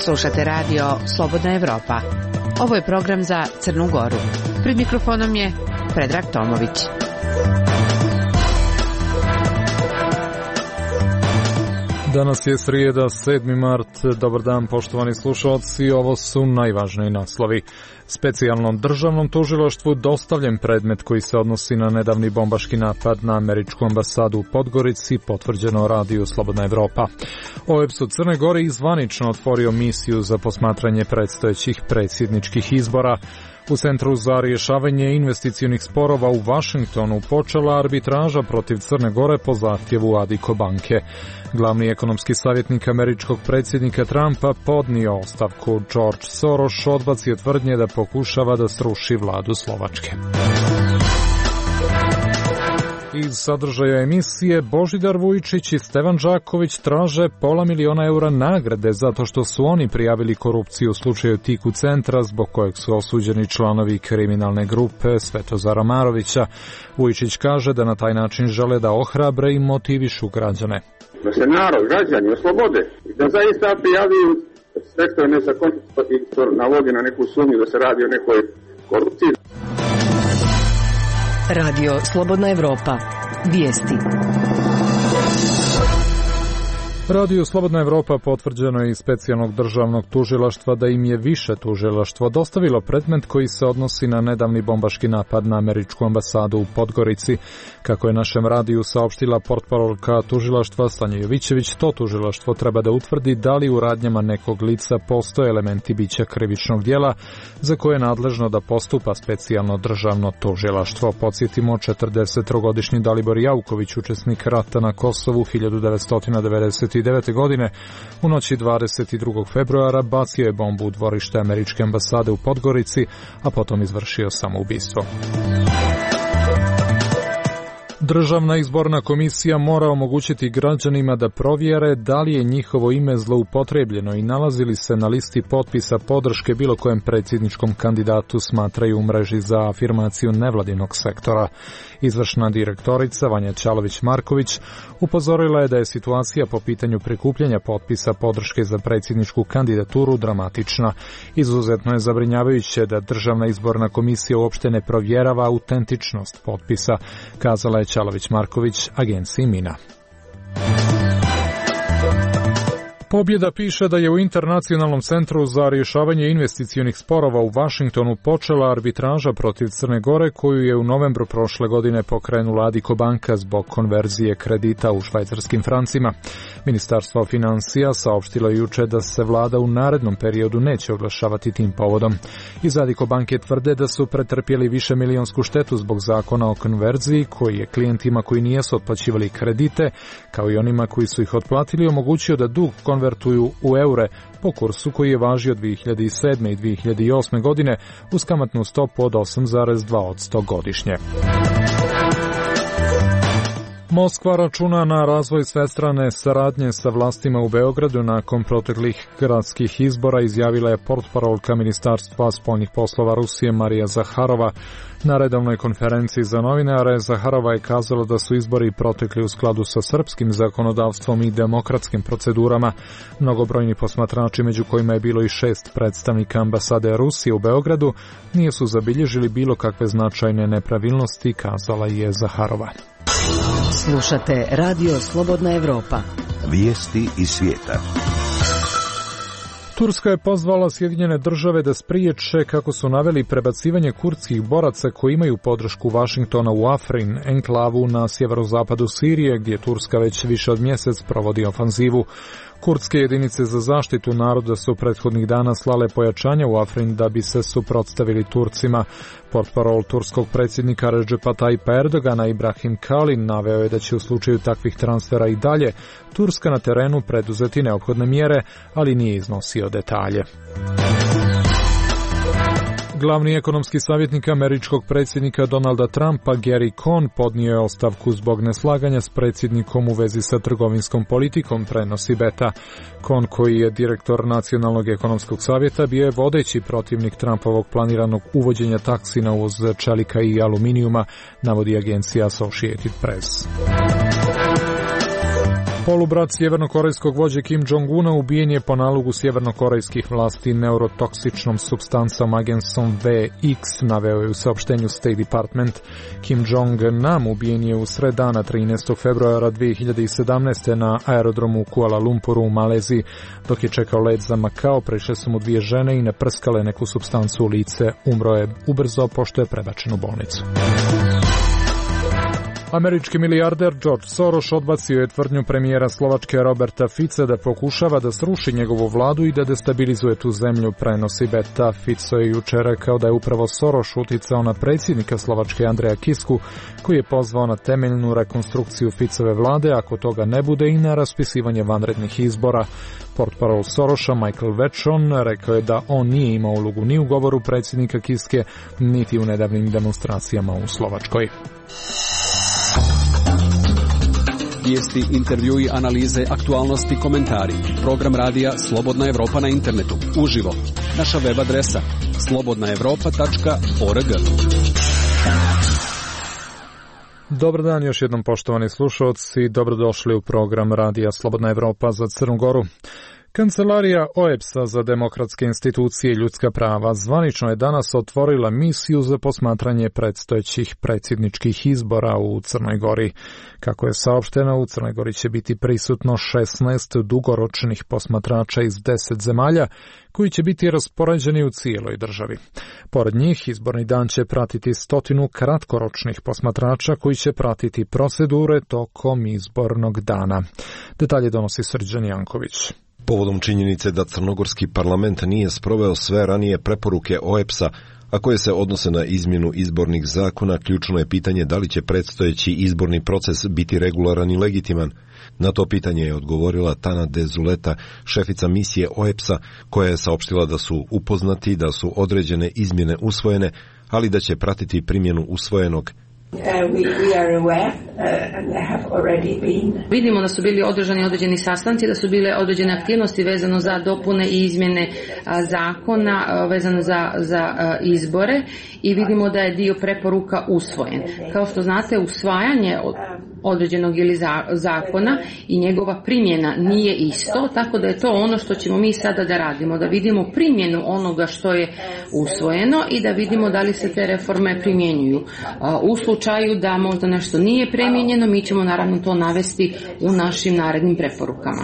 Slušate radio Slobodna Evropa. Ovo je program za Crnu Goru. Pred mikrofonom je Predrag Tomović. Danas je srijeda, 7. mart. Dobar dan, poštovani slušalci. Ovo su najvažniji naslovi. Specijalnom državnom tužilaštvu dostavljen predmet koji se odnosi na nedavni bombaški napad na američku ambasadu u Podgorici, potvrđeno radiju Slobodna Evropa. OEBS u Crne Gore izvanično otvorio misiju za posmatranje predstojećih predsjedničkih izbora. U Centru za rješavanje investicionih sporova u Vašingtonu počela arbitraža protiv Crne Gore po zahtjevu Adiko banke. Glavni ekonomski savjetnik američkog predsjednika Trumpa podnio ostavku. George Soros odbacio tvrdnje da pokušava da sruši vladu Slovačke. Iz sadržaja emisije Božidar Vujčić i Stevan Đaković traže €500.000 nagrade zato što su oni prijavili korupciju u slučaju Tiku centra zbog kojeg su osuđeni članovi kriminalne grupe Svetozara Marovića. Vujčić kaže da na taj način žele da ohrabre i motivišu građane. Da se narod, građani oslobode i da zaista prijaviju sve što je nezakonito i to navodi na neku sumnju da se radi o nekoj korupciji. Radio Slobodna Evropa. Vijesti. Radio Slobodna Evropa potvrđeno je iz specijalnog državnog tužilaštva da im je više tužilaštvo dostavilo predmet koji se odnosi na nedavni bombaški napad na američku ambasadu u Podgorici. Kako je našem radiju saopštila portparolka tužilaštva Stanja Jovićević, to tužilaštvo treba da utvrdi da li u radnjama nekog lica postoje elementi bića krivičnog djela za koje je nadležno da postupa specijalno državno tužilaštvo. Podsjetimo, 43-godišnji Dalibor Jauković, učesnik rata na Kosovu 1999. godine, u noći 22. februara bacio je bombu u dvorište američke ambasade u Podgorici, a potom izvršio samoubistvo. Državna izborna komisija mora omogućiti građanima da provjere da li je njihovo ime zloupotrebljeno i nalazi li se na listi potpisa podrške bilo kojem predsjedničkom kandidatu, smatraju u mreži za afirmaciju nevladinog sektora. Izvršna direktorica Vanja Čalović-Marković upozorila je da je situacija po pitanju prikupljanja potpisa podrške za predsjedničku kandidaturu dramatična. Izuzetno je zabrinjavajuće da Državna izborna komisija uopšte ne provjerava autentičnost potpisa, kazala je Čalović-Marković agenciji Mina. Pobjeda piše da je u Internacionalnom centru za rješavanje investicionih sporova u Vašingtonu počela arbitraža protiv Crne Gore koju je u novembru prošle godine pokrenula Adiko banka zbog konverzije kredita u švajcarskim francima. Ministarstvo financija saopštilo juče da se vlada u narednom periodu neće oglašavati tim povodom. Iz Adiko banke tvrde da su pretrpjeli višemilijonsku štetu zbog zakona o konverziji koji je klijentima koji nijesu otplaćivali kredite, kao i onima koji su ih otplatili, omogućio da dug konvertuju u eure po kursu koji je važio 2007. i 2008. godine uz kamatnu stopu od 8,2% godišnje. Moskva računa na razvoj svestrane saradnje sa vlastima u Beogradu nakon proteklih gradskih izbora, izjavila je portparolka Ministarstva spoljnih poslova Rusije Marija Zaharova. Na redovnoj konferenciji za novinare Zaharova je kazala da su izbori protekli u skladu sa srpskim zakonodavstvom i demokratskim procedurama. Mnogobrojni posmatrači, među kojima je bilo i 6 predstavnika ambasade Rusije u Beogradu, nisu zabilježili bilo kakve značajne nepravilnosti, kazala je Zaharova. Slušate Radio Slobodna Evropa. Vijesti iz svijeta. Turska je pozvala Sjedinjene države da spriječe, kako su naveli, prebacivanje kurdskih boraca koji imaju podršku Vašingtona u Afrin, enklavu na sjeverozapadu Sirije, gdje Turska već više od mjesec provodi ofanzivu. Kurdske jedinice za zaštitu naroda su prethodnih dana slale pojačanja u Afrin da bi se suprotstavili Turcima. Portparol turskog predsjednika Redžepa Tajpa Erdogana Ibrahim Kalin naveo je da će u slučaju takvih transfera i dalje Turska na terenu preduzeti neophodne mjere, ali nije iznosio detalje. Glavni ekonomski savjetnik američkog predsjednika Donalda Trumpa, Gary Cohn, podnio je ostavku zbog neslaganja s predsjednikom u vezi sa trgovinskom politikom, prenosi Beta. Cohn, koji je direktor Nacionalnog ekonomskog savjeta, bio je vodeći protivnik Trumpovog planiranog uvođenja taksi na uvoz čelika i aluminijuma, navodi agencija Associated Press. Polubrat sjevernokorejskog vođe Kim Jong-una ubijen je po nalogu sjevernokorejskih vlasti neurotoksičnom supstancom agensom VX, naveo je u saopštenju State Department. Kim Jong-nam ubijen je u sred dana 13. februara 2017. na aerodromu Kuala Lumpuru u Maleziji. Dok je čekao let za Makao, prešle su mu dvije žene i naprskale neku supstancu u lice. Umro je ubrzo pošto je prebačen u bolnicu. Američki milijarder George Soros odbacio je tvrdnju premijera Slovačke Roberta Fica da pokušava da sruši njegovu vladu i da destabilizuje tu zemlju, prenosi Beta. Fico je jučer rekao da je upravo Soros uticao na predsjednika Slovačke Andreja Kisku, koji je pozvao na temeljnu rekonstrukciju Ficove vlade, ako toga ne bude, i na raspisivanje vanrednih izbora. Portparol Sorosa Michael Večon rekao je da on nije imao ulogu ni u govoru predsjednika Kiske, niti u nedavnim demonstracijama u Slovačkoj. Vijesti, intervjui, analize, aktualnosti, komentari. Program radija Slobodna Evropa na internetu. Uživo. Naša web adresa slobodnaevropa.org. Dobar dan još jednom, poštovani slušalci. Dobrodošli u program radija Slobodna Evropa za Crnu Goru. Kancelarija OEBS-a za demokratske institucije i ljudska prava zvanično je danas otvorila misiju za posmatranje predstojećih predsjedničkih izbora u Crnoj Gori. Kako je saopšteno, u Crnoj Gori će biti prisutno 16 dugoročnih posmatrača iz 10 zemalja, koji će biti raspoređeni u cijeloj državi. Pored njih, izborni dan će pratiti 100 kratkoročnih posmatrača koji će pratiti procedure tokom izbornog dana. Detalje donosi Srđan Janković. Povodom činjenice da crnogorski parlament nije sproveo sve ranije preporuke OEBS-a, a koje se odnose na izmjenu izbornih zakona, ključno je pitanje da li će predstojeći izborni proces biti regularan i legitiman. Na to pitanje je odgovorila Tana de Zuleta, šefica misije OEBS-a, koja je saopštila da su upoznati da su određene izmjene usvojene, ali da će pratiti primjenu usvojenog. Vidimo da su bili održani određeni sastanci, da su bile određene aktivnosti vezano za dopune i izmjene zakona vezano za izbore i vidimo da je dio preporuka usvojen. Kao što znate, usvajanje određenog ili zakona i njegova primjena nije isto, tako da je to ono što ćemo mi sada da radimo, da vidimo primjenu onoga što je usvojeno i da vidimo da li se te reforme primjenjuju. U slučaju da možda nešto nije primijenjeno, mi ćemo naravno to navesti u našim narednim preporukama.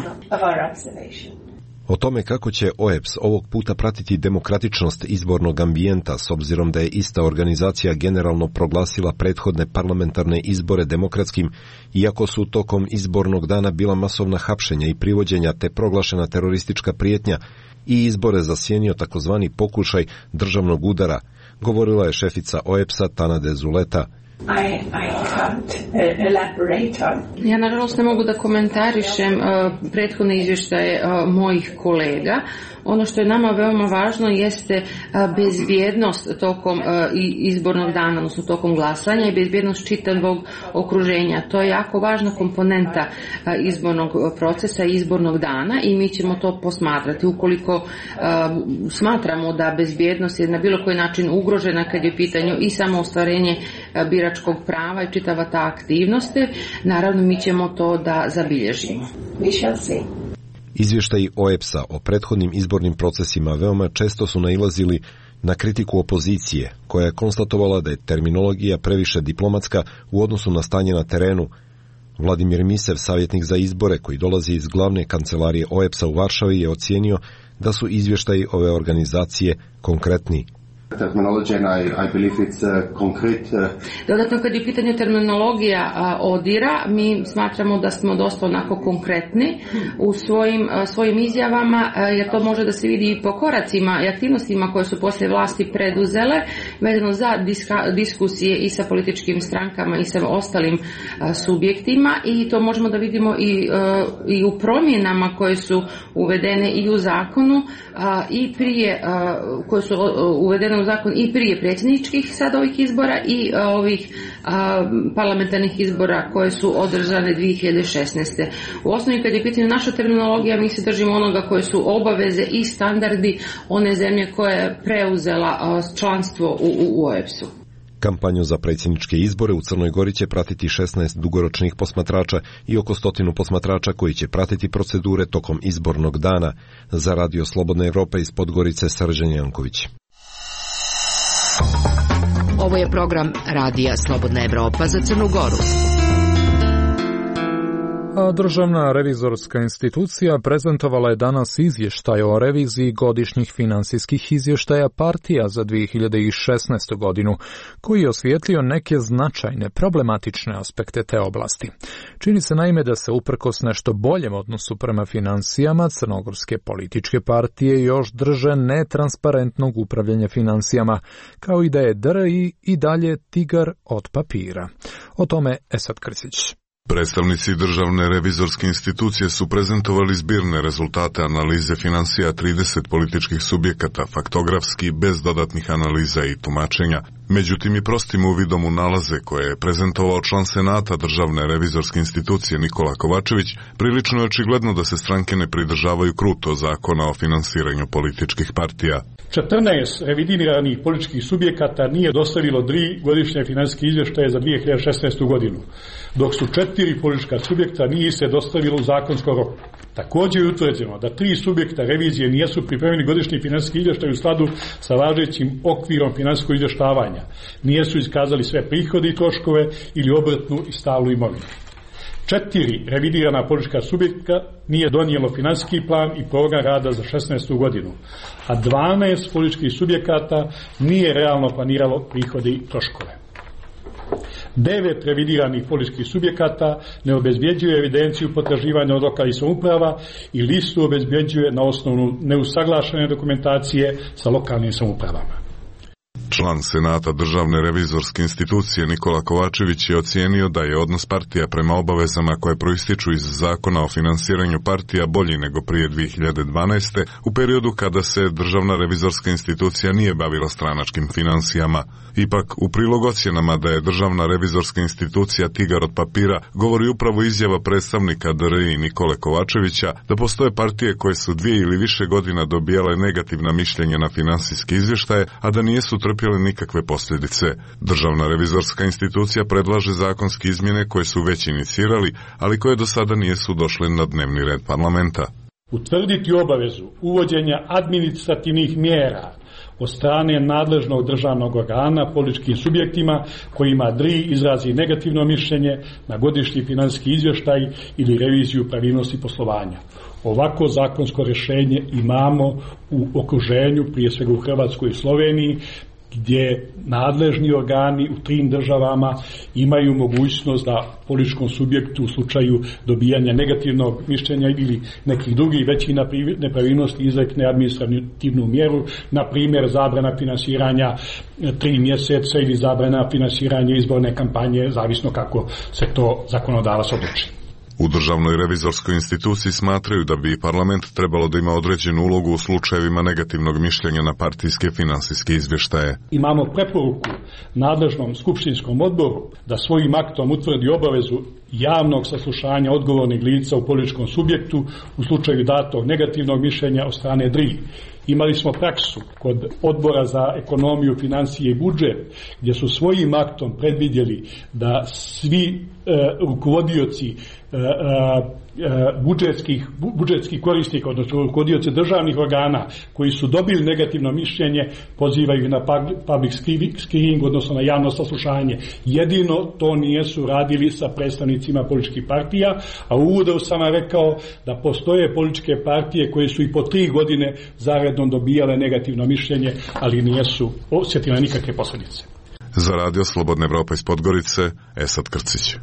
O tome kako će OEBS ovog puta pratiti demokratičnost izbornog ambijenta, s obzirom da je ista organizacija generalno proglasila prethodne parlamentarne izbore demokratskim, iako su tokom izbornog dana bila masovna hapšenja i privođenja te proglašena teroristička prijetnja, i izbore zasjenio takozvani pokušaj državnog udara, govorila je šefica OEBS-a Tana de Zuleta. Ja nažalost ne mogu da komentarišem prethodne izvještaje mojih kolega. Ono što je nama veoma važno jeste bezbjednost tokom izbornog dana, odnosno tokom glasanja, i bezbjednost čitavog okruženja. To je jako važna komponenta izbornog procesa i izbornog dana i mi ćemo to posmatrati. Ukoliko smatramo da bezbjednost je na bilo koji način ugrožena kad je u pitanju i samo ostvarenje biračkog prava i čitava ta aktivnost, naravno mi ćemo to da zabilježimo. Izvještaji OEBS-a o prethodnim izbornim procesima veoma često su nailazili na kritiku opozicije, koja je konstatovala da je terminologija previše diplomatska u odnosu na stanje na terenu. Vladimir Misev, savjetnik za izbore koji dolazi iz glavne kancelarije OEBS-a u Varšavi, je ocijenio da su izvještaji ove organizacije konkretni. Dodatno, kad je pitanje terminologija ODIR-a, mi smatramo da smo dosta onako konkretni u svojim izjavama, jer to može da se vidi i po koracima i aktivnostima koje su poslije vlasti preduzele, vezano za diskusije i sa političkim strankama i sa ostalim subjektima, i to možemo da vidimo i u promjenama koje su uvedene i u zakonu i prije, koje su uvedene u zakon i prije predsjedničkih sad ovih izbora i ovih parlamentarnih izbora koje su održane 2016. U osnovi, kad je pitanje naša terminologija, mi se držimo onoga koje su obaveze i standardi one zemlje koja je preuzela članstvo u OEBS-u. Kampanju za predsjedničke izbore u Crnoj Gori će pratiti 16 dugoročnih posmatrača i oko 100 posmatrača koji će pratiti procedure tokom izbornog dana. Za Radio Slobodna Evropa iz Podgorice, Srđan Janković. Ovo je program Radija Slobodna Evropa za Crnu Goru. A Državna revizorska institucija prezentovala je danas izvještaj o reviziji godišnjih finansijskih izvještaja partija za 2016. godinu, koji je osvijetlio neke značajne problematične aspekte te oblasti. Čini se naime da se uprkos nešto boljem odnosu prema finansijama, crnogorske političke partije još drže netransparentnog upravljanja finansijama, kao i da je DRI i dalje tigar od papira. O tome Esad Krsić. Predstavnici Državne revizorske institucije su prezentovali zbirne rezultate analize finansija 30 političkih subjekata, faktografski, bez dodatnih analiza i tumačenja. Međutim, i prostim uvidom u nalaze koje je prezentovao član Senata Državne revizorske institucije Nikola Kovačević, prilično je očigledno da se stranke ne pridržavaju kruto zakona o finansiranju političkih partija. 14 revidiranih političkih subjekata nije dostavilo 3 godišnje finansijske izvještaje za 2016. godinu, dok su 4 politička subjekta nije se dostavilo u zakonskom roku. Također je utvrđeno da 3 subjekta revizije nisu pripremili godišnji finansijski izvještaj u skladu sa važećim okvirom finansijskog izvještavanja. Nisu iskazali sve prihode i troškove ili obrtnu i stalnu imovinu. 4 revidirana politička subjekta nije donijelo finansijski plan i program rada za 2016. godinu, a 12 političkih subjekata nije realno planiralo prihode i troškove. 9 revidiranih političkih subjekata ne obezbjeđuje evidenciju potraživanja od lokalnih samouprava i listu obezbjeđuje na osnovu neusaglašene dokumentacije sa lokalnim samoupravama. Član Senata Državne revizorske institucije Nikola Kovačević je ocijenio da je odnos partija prema obavezama koje proističu iz zakona o finansiranju partija bolji nego prije 2012. u periodu kada se Državna revizorska institucija nije bavila stranačkim finansijama. Ipak, u prilog ocjenama da je Državna revizorska institucija tigar od papira govori upravo izjava predstavnika DRI Nikole Kovačevića da postoje partije koje su 2 ili više godina dobijale negativna mišljenja na finansijske izvještaje, a da nisu trpjele nikakve posljedice. Državna revizorska institucija predlaže zakonske izmjene koje su već inicirali, ali koje do sada nisu došle na dnevni red parlamenta. Utvrditi obavezu uvođenja administrativnih mjera od strane nadležnog državnog organa političkim subjektima kojima DRI izrazi negativno mišljenje na godišnji financijski izvještaj ili reviziju pravilnosti poslovanja. Ovako zakonsko rješenje imamo u okruženju, prije svega u Hrvatskoj i Sloveniji, gdje nadležni organi u 3 državama imaju mogućnost da političkom subjektu u slučaju dobijanja negativnog mišljenja ili nekih drugih većih nepravilnosti izrekne administrativnu mjeru, na primjer zabrana finansiranja 3 mjeseca ili zabrana finansiranja izborne kampanje, zavisno kako se to zakonodavac odluči. U Državnoj revizorskoj instituciji smatraju da bi parlament trebalo da ima određenu ulogu u slučajevima negativnog mišljenja na partijske finansijske izvještaje. Imamo preporuku nadležnom skupštinskom odboru da svojim aktom utvrdi obavezu javnog saslušanja odgovornih lica u političkom subjektu u slučaju datog negativnog mišljenja od strane DRI. Imali smo praksu kod Odbora za ekonomiju, financije i budžet, gdje su svojim aktom predvidjeli da svi rukovodioci budžetskih korisnika, odnosno rukovodioci državnih organa koji su dobili negativno mišljenje, pozivaju na public screening, odnosno na javno saslušanje. Jedino to nisu radili sa predstavnicima političkih partija, a u uvodu sam rekao da postoje političke partije koje su i po 3 godine zaredom dobijale negativno mišljenje, ali nisu osjetile nikakve posljedice. Za Radio Slobodna Evropa iz Podgorice, Esad Krcić.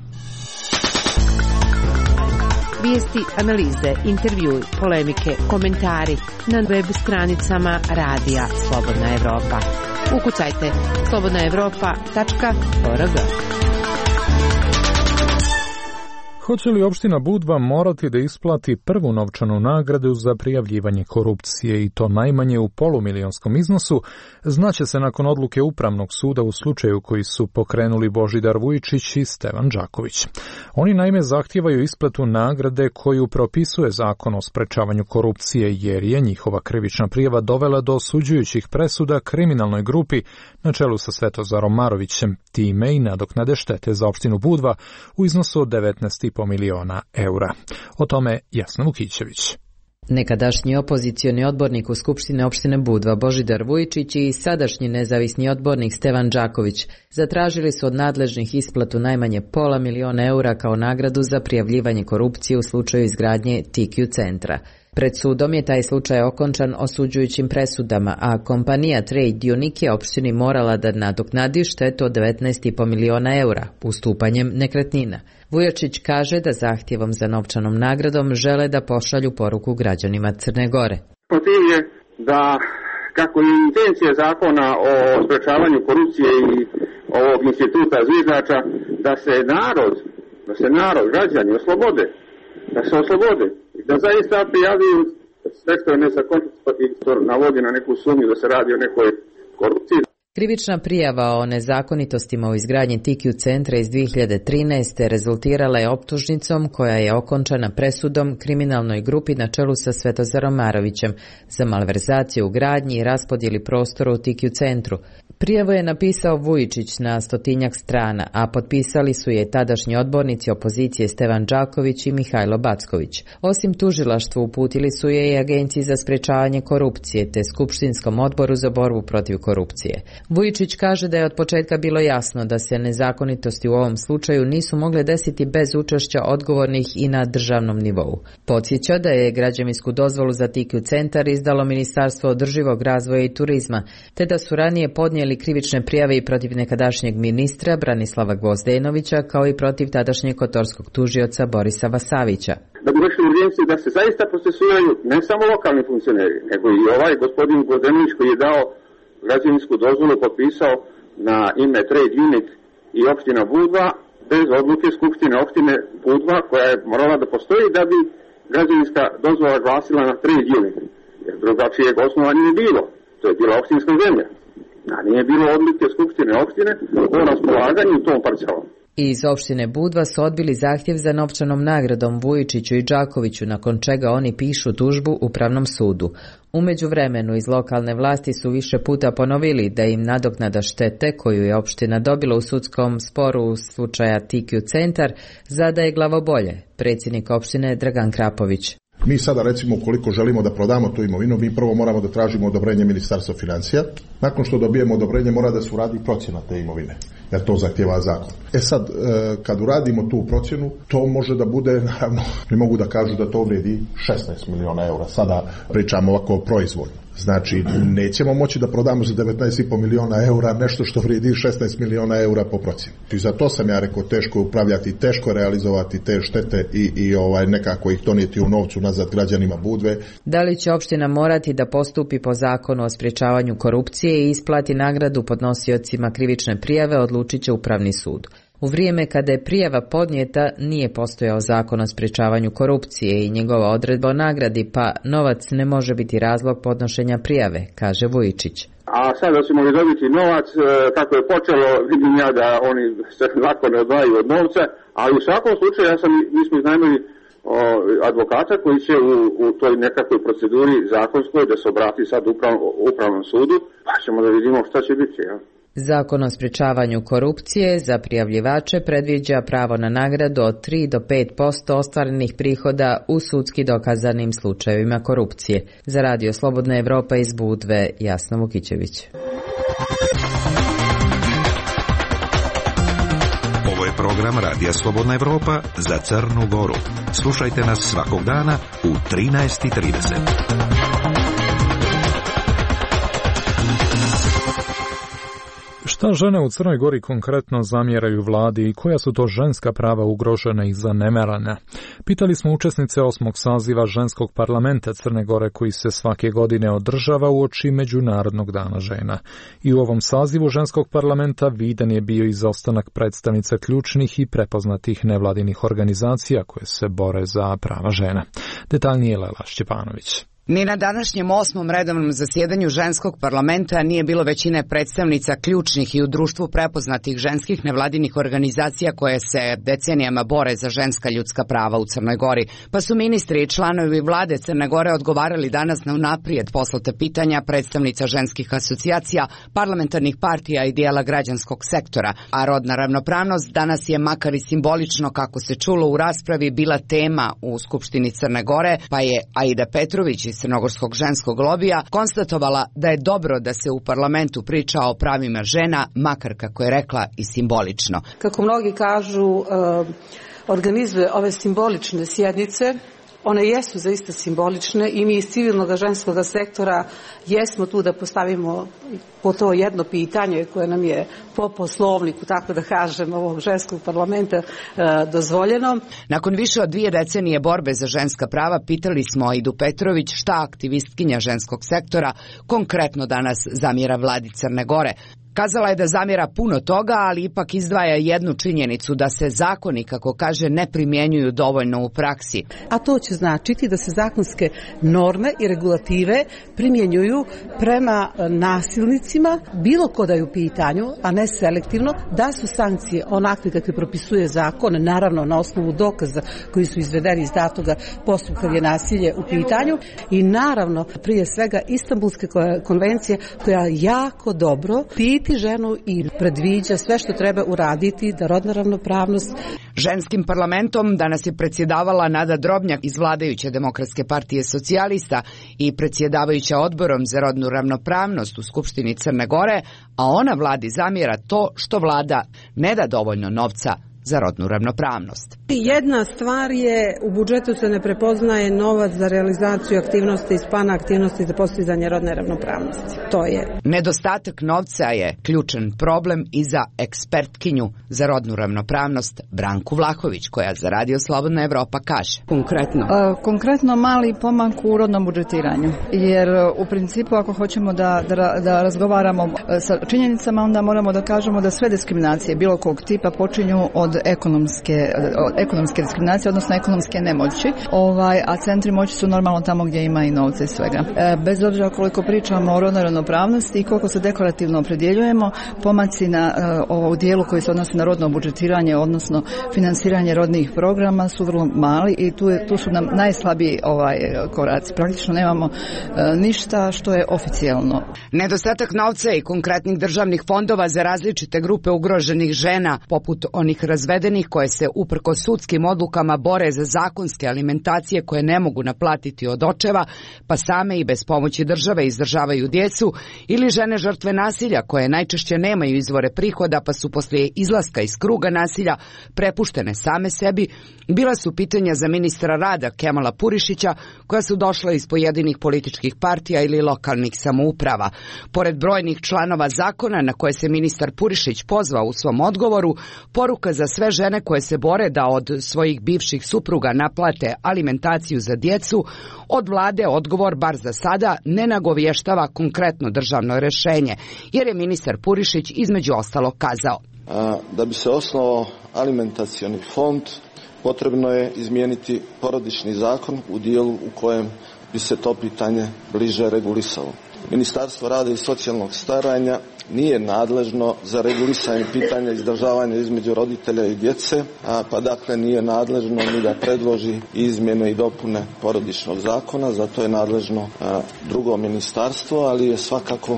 Vijesti, analize, intervjui, polemike, komentari na web stranicama Radija Slobodna Evropa. Ukucajte slobodnaevropa.org. Hoće li opština Budva morati da isplati prvu novčanu nagradu za prijavljivanje korupcije i to najmanje u polumilionskom iznosu, znaće se nakon odluke Upravnog suda u slučaju koji su pokrenuli Božidar Vujičić i Stevan Đaković. Oni naime zahtijevaju isplatu nagrade koju propisuje Zakon o sprečavanju korupcije jer je njihova krivična prijava dovela do osuđujućih presuda kriminalnoj grupi na čelu sa Svetozarom Marovićem, time i nadoknade štete za opštinu Budva u iznosu od 19,5 miliona eura. O tome Jasna Vukićević. Nekadašnji opozicioni odbornik u Skupštine opštine Budva Božidar Vujičić i sadašnji nezavisni odbornik Stevan Đaković zatražili su od nadležnih isplatu najmanje $500 000 eura kao nagradu za prijavljivanje korupcije u slučaju izgradnje TQ centra. Pred sudom je taj slučaj okončan osuđujućim presudama, a kompanija Trade Unique je opštini morala da nadoknadi štetu od 19,5 miliona eura ustupanjem nekretnina. Vujačić kaže da zahtjevom za novčanom nagradom žele da pošalju poruku građanima Crne Gore. Motiv je da, kako je intencija zakona o sprečavanju korupcije i ovog instituta zviždača, da se narod, građani oslobode, da se oslobode i da zaista prijavljuju sve što je nezakonito i što navodi na neku sumnju da se radi o nekoj korupciji. Krivična prijava o nezakonitostima u izgradnji TQ centra iz 2013. rezultirala je optužnicom koja je okončana presudom kriminalnoj grupi na čelu sa Svetozarom Marovićem za malverzaciju u gradnji i raspodjeli prostora u TQ centru. Prijavu je napisao Vujičić na 100 strana, a potpisali su je tadašnji odbornici opozicije Stevan Đaković i Mihajlo Backović. Osim tužilaštvu uputili su je i Agenciji za sprečavanje korupcije te Skupštinskom odboru za borbu protiv korupcije. Vujičić kaže da je od početka bilo jasno da se nezakonitosti u ovom slučaju nisu mogle desiti bez učešća odgovornih i na državnom nivou. Podsjeća da je građevinsku dozvolu za TQ centar izdalo Ministarstvo održivog razvoja i turizma, te da su ranije podnijeli krivične prijave i protiv nekadašnjeg ministra Branislava Gvozdenovića kao i protiv tadašnjeg kotorskog tužioca Borisa Vasavića. Da bi došli u urgenciju da se zaista procesuiraju ne samo lokalni funkcioneri, nego i ovaj gospodin Gvozdenović koji je dao građevinsku dozvolu, potpisao na ime Trade Unique i opština Budva bez odluke Skupštine opštine Budva koja je morala da postoji da bi građevinska dozvola glasila na Trade Unique. Jer drugačijeg osnova nije bilo. To je bila opštinska zemlja. A nije bilo odluke Skupštine opštine o raspolaganju tom parcelom. Iz opštine Budva su odbili zahtjev za novčanom nagradom Vujičiću i Đakoviću, nakon čega oni pišu tužbu Upravnom sudu. U međuvremenu iz lokalne vlasti su više puta ponovili da im nadoknada štete koju je opština dobila u sudskom sporu u slučaja TQ centar zadaje glavobolje. Predsjednik opštine Dragan Krapović. Mi sada recimo ukoliko želimo da prodamo tu imovinu, mi prvo moramo da tražimo odobrenje Ministarstva financija. Nakon što dobijemo odobrenje mora da se uradi procjena te imovine, jer to zahtjeva zakon. Sad, kad uradimo tu procjenu, to može da bude, naravno, ne mogu da kažu da to vredi 16 miliona eura. Sada pričamo ovako proizvoljno. Znači, nećemo moći da prodamo za 19,5 miliona eura nešto što vredi 16 miliona eura po procjeni. I za to sam ja rekao, teško je upravljati, teško je realizovati te štete i nekako ih donijeti u novcu nazad građanima Budve. Da li će opština morati da postupi po zakonu o sprečavanju korupcije i isplati nagradu podnosiocima krivične prijave, odlučit će Upravni sud. U vrijeme kada je prijava podnijeta nije postojao zakon o sprečavanju korupcije i njegova odredba o nagradi, pa novac ne može biti razlog podnošenja prijave, kaže Vujičić. A sada ćemo li dobiti novac, kako je počelo, vidim ja da oni se lako ne odvajaju od novca, ali u svakom slučaju mi smo iznajmili advokata koji će u toj nekakvoj proceduri zakonskoj da se obrati sad Upravnom sudu, pa ćemo da vidimo šta će biti, ja. Zakon o sprečavanju korupcije za prijavljivače predviđa pravo na nagradu od 3 do 5% ostvarenih prihoda u sudski dokazanim slučajevima korupcije. Za Radio Slobodna Evropa iz Budve, Jasna Vukićević. Ovo je program Radija Slobodna Evropa za Crnu Goru. Slušajte nas svakog dana u 13:30. Šta žene u Crnoj Gori konkretno zamjeraju vladi i koja su to ženska prava ugrožena i zanemarena? Pitali smo učesnice 8. saziva ženskog parlamenta Crne Gore koji se svake godine održava uoči Međunarodnog dana žena. I u ovom sazivu ženskog parlamenta vidan je bio izostanak predstavnica ključnih i prepoznatih nevladinih organizacija koje se bore za prava žena. Detaljnije Lela Šćepanović. Ni na današnjem 8. redovnom zasjedanju ženskog parlamenta nije bilo većine predstavnica ključnih i u društvu prepoznatih ženskih nevladinih organizacija koje se decenijama bore za ženska ljudska prava u Crnoj Gori. Pa su ministri i članovi vlade Crne Gore odgovarali danas na unaprijed poslata pitanja predstavnica ženskih asocijacija, parlamentarnih partija i dijela građanskog sektora. A rodna ravnopravnost danas je makar i simbolično, kako se čulo u raspravi, bila tema u Skupštini Crne Gore, pa je Aida Petrović iz crnogorskog ženskog lobija konstatovala da je dobro da se u parlamentu priča o pravima žena, makar, kako je rekla, i simbolično. Kako mnogi kažu, organizuje ove simbolične sjednice. One jesu zaista simbolične i mi iz civilnog ženskog sektora jesmo tu da postavimo po to jedno pitanje koje nam je po poslovniku, tako da kažem, ovog ženskog parlamenta dozvoljeno. Nakon više od 2 decenije borbe za ženska prava pitali smo Aidu Petrović šta aktivistkinja ženskog sektora konkretno danas zamjera vladi Crne Gore. Kazala je da zamjera puno toga, ali ipak izdvaja jednu činjenicu, da se zakoni, kako kaže, ne primjenjuju dovoljno u praksi. A to će značiti da se zakonske norme i regulative primjenjuju prema nasilnicima, bilo ko da je u pitanju, a ne selektivno, da su sankcije onakve kakve propisuje zakon, naravno na osnovu dokaza koji su izvedeni iz datoga postupka je nasilje u pitanju, i naravno prije svega Istanbulske konvencije koja jako dobro štiti ženu i predviđa sve što treba uraditi da rodna ravnopravnost. Ženskim parlamentom danas je predsjedavala Nada Drobnjak iz vladajuće Demokratske partije socijalista i predsjedavajuća odborom za rodnu ravnopravnost u Skupštini Crne Gore, a ona vladi zamjera to što vlada ne da dovoljno novca za rodnu ravnopravnost. Jedna stvar je, u budžetu se ne prepoznaje novac za realizaciju aktivnosti iz plana aktivnosti za postizanje rodne ravnopravnosti. To je. Nedostatak novca je ključan problem i za ekspertkinju za rodnu ravnopravnost Branku Vlahović, koja za Radio Slobodna Evropa kaže. Konkretno mali pomak u rodnom budžetiranju, jer u principu ako hoćemo da razgovaramo sa činjenicama, onda moramo da kažemo da sve diskriminacije bilo kog tipa počinju od ekonomske diskriminacije, odnosno ekonomske nemoći, a centri moći su normalno tamo gdje ima i novca i svega. Bez obzira koliko pričamo o rodnoj ravnopravnosti i koliko se deklarativno opredjeljujemo, pomaci u dijelu koji se odnosi na rodno budžetiranje, odnosno finansiranje rodnih programa, su vrlo mali i tu su nam najslabiji koraci. Praktično nemamo ništa što je oficijalno. Nedostatak novca i konkretnih državnih fondova za različite grupe ugroženih žena, poput onih razvedenih koje se uprko sudskim odlukama bore za zakonske alimentacije koje ne mogu naplatiti od očeva, pa same i bez pomoći države izdržavaju djecu, ili žene žrtve nasilja koje najčešće nemaju izvore prihoda pa su poslije izlaska iz kruga nasilja prepuštene same sebi, bila su pitanja za ministra rada Kemala Purišića, koja su došla iz pojedinih političkih partija ili lokalnih samouprava. Pored brojnih članova zakona na koje se ministar Purišić pozvao u svom odgovoru, poruka za sve žene koje se bore da od svojih bivših supruga naplate alimentaciju za djecu, od vlade odgovor, bar za sada, ne nagovještava konkretno državno rješenje, jer je ministar Purišić između ostalog kazao. Da bi se osnovao alimentacioni fond, potrebno je izmijeniti porodični zakon u dijelu u kojem bi se to pitanje bliže regulisalo. Ministarstvo rada i socijalnog staranja nije nadležno za regulisanje pitanja izdržavanja između roditelja i djece, pa dakle nije nadležno ni da predloži izmjene i dopune porodičnog zakona, zato je nadležno drugo ministarstvo, ali je svakako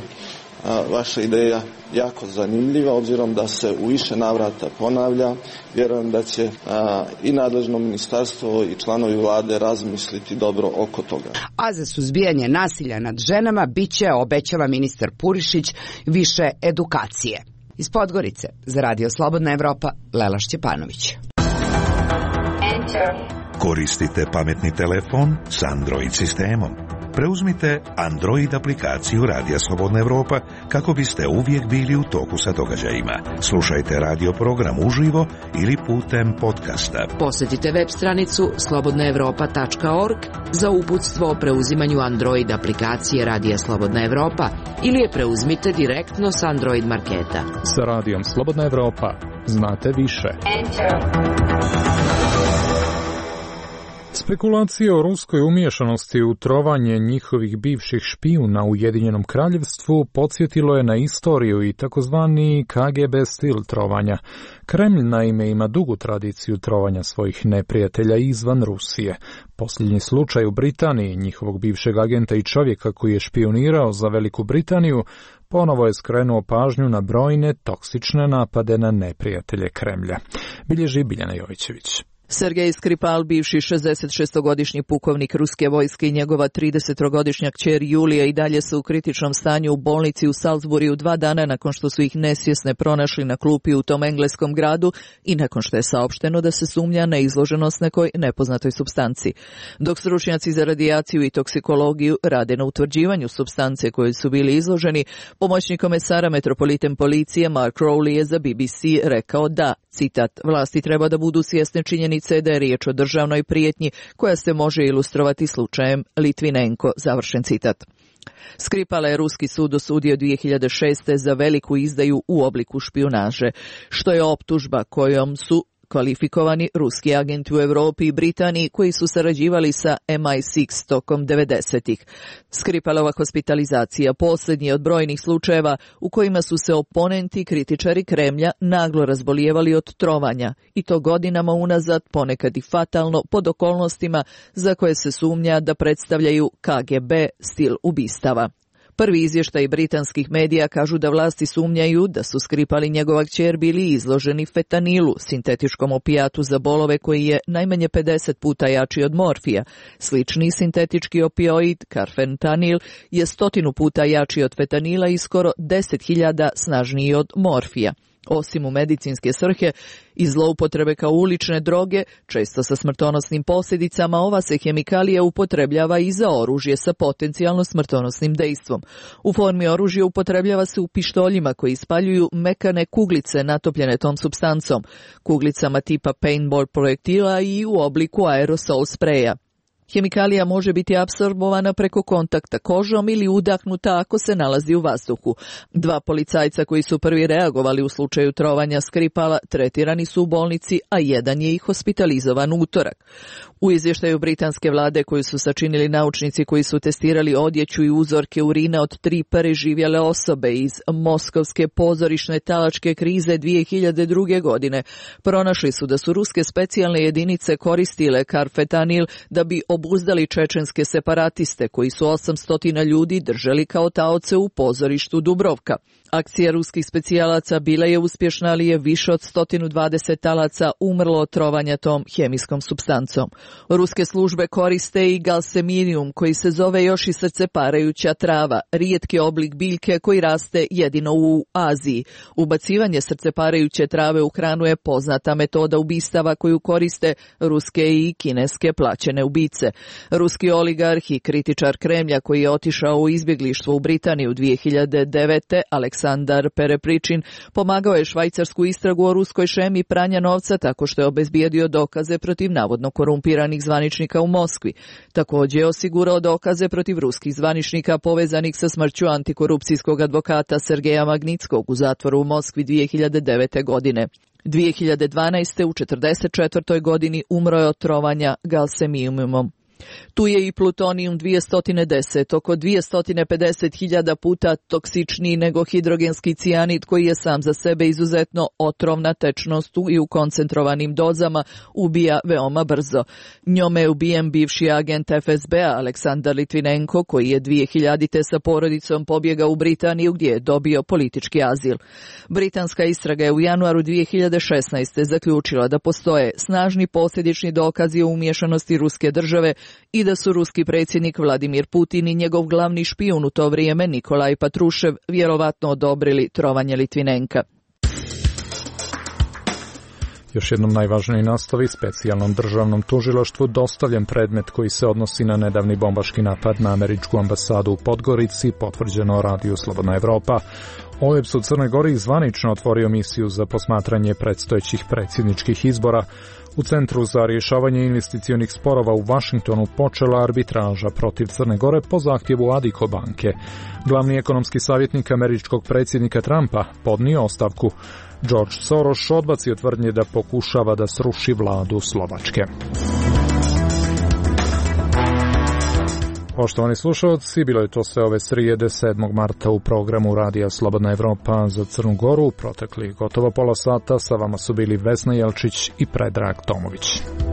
vaša ideja jako zanimljiva, obzirom da se u više navrata ponavlja. Vjerujem da će i nadležno ministarstvo i članovi vlade razmisliti dobro oko toga. A za suzbijanje nasilja nad ženama biće, obećava ministar Purišić, više edukacije. Iz Podgorice za Radio Slobodna Evropa, Lela Šćepanović. Koristite pametni telefon s Android sistemom. Preuzmite Android aplikaciju Radija Slobodna Evropa kako biste uvijek bili u toku sa događajima. Slušajte radio program uživo ili putem podcasta. Posjetite web stranicu slobodnaevropa.org za uputstvo o preuzimanju Android aplikacije Radija Slobodna Evropa ili je preuzmite direktno s Android marketa. Sa Radijom Slobodna Evropa znate više. Spekulacije o ruskoj umiješanosti u trovanje njihovih bivših špijuna u Ujedinjenom kraljevstvu podsjetilo je na istoriju i takozvani KGB stil trovanja. Kremlj naime ima dugu tradiciju trovanja svojih neprijatelja izvan Rusije. Posljednji slučaj u Britaniji njihovog bivšeg agenta i čovjeka koji je špijunirao za Veliku Britaniju ponovo je skrenuo pažnju na brojne toksične napade na neprijatelje Kremlja. Bilježi Biljana Jovićević. Sergej Skripal, bivši 66-godišnji pukovnik ruske vojske i njegova 30-godišnja kćer Julija i dalje su u kritičnom stanju u bolnici u Salisburyu 2 dana nakon što su ih nesvjesne pronašli na klupi u tom engleskom gradu i nakon što je saopšteno da se sumnja na izloženost nekoj nepoznatoj supstanci. Dok stručnjaci za radijaciju i toksikologiju rade na utvrđivanju supstance koje su bili izloženi, pomoćnik komesara metropoliten policije Mark Rowley je za BBC rekao da, citat, vlasti treba da budu svjesne činjenice da je riječ o državnoj prijetnji koja se može ilustrovati slučajem Litvinenko, završen citat. Skripala je ruski sud osudio 2006. za veliku izdaju u obliku špijunaže, što je optužba kojom su kvalifikovani ruski agenti u Europi i Britaniji koji su sarađivali sa MI6 tokom 90-ih. Skripalova hospitalizacija posljednji od brojnih slučajeva u kojima su se oponenti i kritičari Kremlja naglo razbolijevali od trovanja i to godinama unazad, ponekad i fatalno, pod okolnostima za koje se sumnja da predstavljaju KGB stil ubistava. Prvi izvještaji britanskih medija kažu da vlasti sumnjaju da su Skripal i njegova kćer bili izloženi fetanilu, sintetičkom opijatu za bolove koji je najmanje 50 puta jači od morfija. Slični sintetički opioid, karfentanil, je 100 puta jači od fetanila i skoro 10.000 snažniji od morfija. Osim u medicinske svrhe i zloupotrebe kao ulične droge, često sa smrtonosnim posljedicama, ova se hemikalija upotrebljava i za oružje sa potencijalno smrtonosnim dejstvom. U formi oružja upotrebljava se u pištoljima koji ispaljuju mekane kuglice natopljene tom supstancom, kuglicama tipa paintball projektila i u obliku aerosol spreja. Hemikalija može biti apsorbovana preko kontakta kožom ili udahnuta ako se nalazi u vazduhu. 2 policajca koji su prvi reagovali u slučaju trovanja Skripala tretirani su u bolnici, a jedan je i hospitalizovan utorak. U izvještaju britanske vlade koju su sačinili naučnici koji su testirali odjeću i uzorke urina od 3 preživjele osobe iz moskovske pozorišne talačke krize 2002. godine, pronašli su da su ruske specijalne jedinice koristile karfetanil da bi obuzdali čečenske separatiste koji su 800 ljudi držali kao taoce u pozorištu Dubrovka. Akcija ruskih specijalaca bila je uspješna, ali je više od 120 talaca umrlo od trovanja tom hemijskom supstancom. Ruske službe koriste i galseminijum, koji se zove još i srceparajuća trava, rijetki oblik biljke koji raste jedino u Aziji. Ubacivanje srceparajuće trave u hranu je poznata metoda ubistava koju koriste ruske i kineske plaćene ubice. Ruski oligarh i kritičar Kremlja koji je otišao u izbjeglištvo u Britaniju 2009. Aleksandar Perepričin pomagao je švajcarsku istragu o ruskoj šemi pranja novca tako što je obezbijedio dokaze protiv navodno korumpiranih zvaničnika u Moskvi. Također je osigurao dokaze protiv ruskih zvaničnika povezanih sa smrću antikorupcijskog advokata Sergeja Magnitskog u zatvoru u Moskvi 2009. godine. 2012. u 44. godini umro je od trovanja galseminijumom. Tu je i plutonijum 210, oko 250.000 puta toksičniji nego hidrogenski cijanid koji je sam za sebe izuzetno otrovna tečnost i u koncentrovanim dozama ubija veoma brzo. Njome je ubijen bivši agent FSB-a Aleksandar Litvinenko koji je 2000. sa porodicom pobjegao u Britaniju gdje je dobio politički azil. Britanska istraga je u januaru 2016. zaključila da postoje snažni posljedični dokazi o umiješanosti ruske države i da su ruski predsjednik Vladimir Putin i njegov glavni špijun u to vrijeme Nikolaj Patrušev vjerovatno odobrili trovanje Litvinenka. Još jednom najvažniji naslovi: specijalnom državnom tužilaštvu dostavljen predmet koji se odnosi na nedavni bombaški napad na američku ambasadu u Podgorici, potvrđeno radiju Slobodna Evropa. OEBS u Crnoj Gori zvanično otvorio misiju za posmatranje predstojećih predsjedničkih izbora. U Centru za rješavanje investicionih sporova u Vašingtonu počela arbitraža protiv Crne Gore po zahtjevu Adiko banke. Glavni ekonomski savjetnik američkog predsjednika Trumpa podnio ostavku. George Soros odbacio tvrdnje da pokušava da sruši vladu Slovačke. Poštovani slušalci, bilo je to sve ove srijede 7. marta u programu Radija Slobodna Evropa za Crnu Goru. Proteklih gotovo pola sata sa vama su bili Vesna Jelčić i Predrag Tomović.